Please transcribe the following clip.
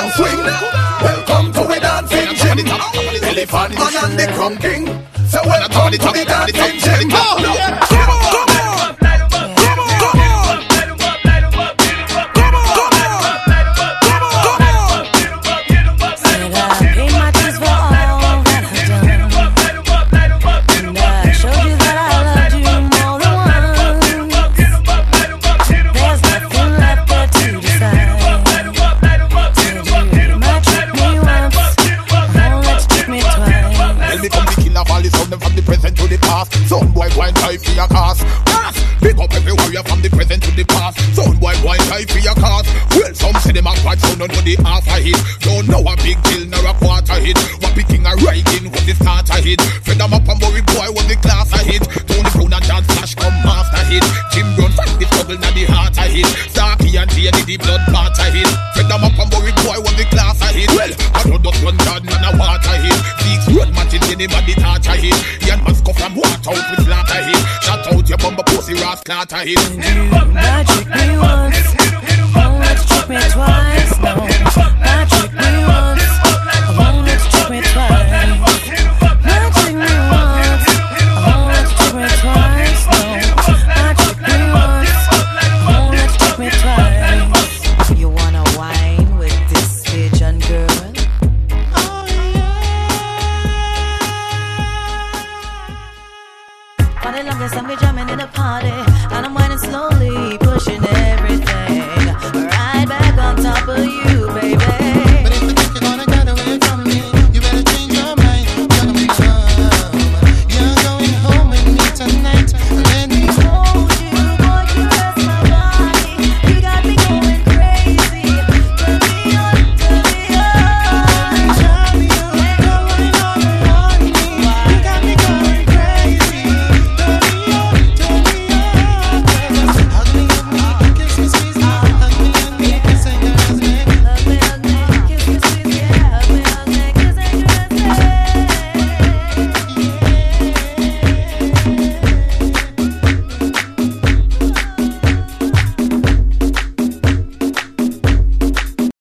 come swing. Welcome to the dancing gym. Elephant man and the Crumb King. So welcome to the dancing gym. Come on. Some boy wine tie for your cast. Pick up every warrior from the present to the past. Some boy wine tie for your cast. Well, some say them a bad sound under the half a hit. Don't know a big deal nor a quarter hit. What picking a riding was the starter hit. Fed them up and worry boy was the class a hit. Tony Brown and Dance Flash come master hit. Jim Brown fight the struggle na the heart a hit. Starkey and Janie the blood part a hit. Fed them up and worry boy was the class a hit. Well, I don't just run down and a water hit. Six road matches anybody touch a hit. Ian must go from water out with slaughter hit. Shut out your bumper pussy ras clatter hit. Magic me once.